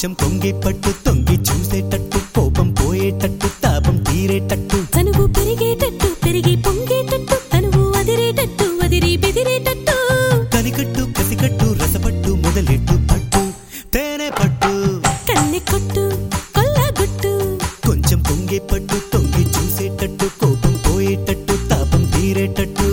కొంచెం కొంగి పట్టు తొంగి చూసేటట్టు కోపం పోయేటట్టు తాపం తీరేటట్టు తనువు పెరిగేటట్టు పెరిగి పొంగేటట్టు తనువు అదిరేటట్టు అదిరి బెదిరేటట్టు కనికట్టు కసికట్టు రసపట్టు మొదలెట్టు పట్టు తేనె పట్టు కన్నె కొట్టు కొల్లగొట్టు కొంచెం కొంగి పట్టు తొంగి చూసేటట్టు కోపం పోయేటట్టు తాపం తీరేటట్టు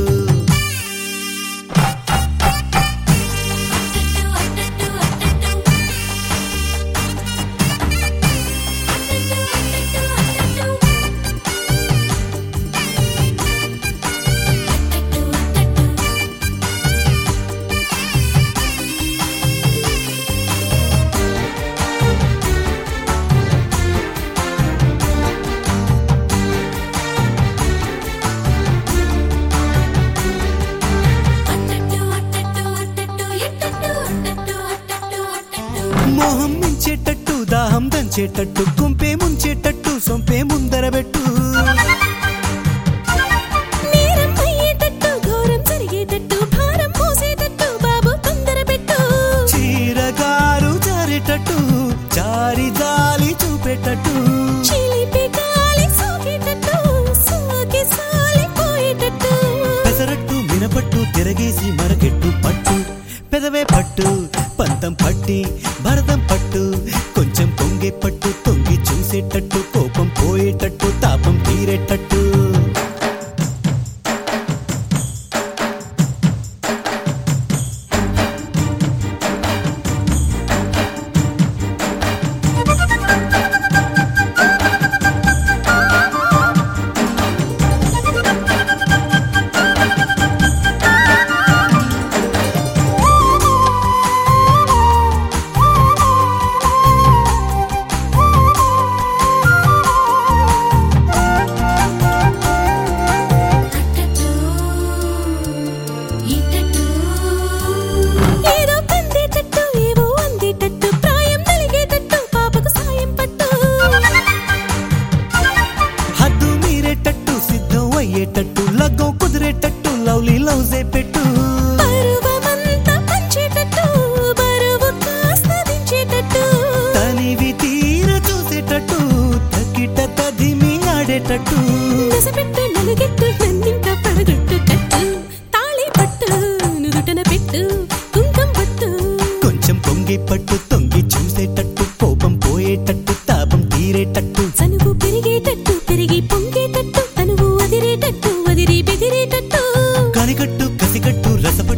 మోహం మించేటట్టు దాహం దంచేటట్టు కుంపే ముంచేటట్టు సొంపే ముందరబెట్టు నేరం అయ్యేటట్టు ఘోరం జరిగేటట్టు భారం మోసేటట్టు బాబు తొందరపెట్టు చీరగారు జారేటట్టు జారి జాలి చూపేటట్టు చిలిపి గాలి సోకేటట్టు సోకి సాలిపోయేటట్టు పెసరట్టు మినపట్టు తిరగేసి మరకెట్టు పట్టు పెదవే పట్టు పంతం పట్టి భరతం పట్టు కొంచెం పొంగే పట్టు తొంగి చూసేటట్టు కోపం పోయేటట్టు తాపం తీరేటట్టు ఏదో కందేటట్టు ఏవో అందేటట్టు ప్రాయం నలిగేటట్టు పాపకు సాయం పట్టు హద్దు మీరేటట్టు సిద్ధం అయ్యేటట్టు లగ్గం కుదిరేటట్టు లవ్లీ లవ్జే పెట్టు పరువమంతా పంచేటట్టు బరువు కాస్త దించేటట్టు తనివి తీర చూసేటట్టు తకిట తదిమి ఆడేటట్టు నసపెట్టు నలుగెట్టు నన్నింట పడగొట్టుటట్టు తాళి పట్టు నుదుటన పెట్టు కుంకం పట్టు కొంచెం పొంగి పట్టు తొంగి చూసేటట్టు కోపం పోయేటట్టు తాపం తీరేటట్టు తనువు పెరిగేటట్టు పెరిగి పొంగేటట్టు తనువు అదిరేటట్టు అదిరి బెదిరేటట్టు కనికట్టు కసికట్టు రసపట్టు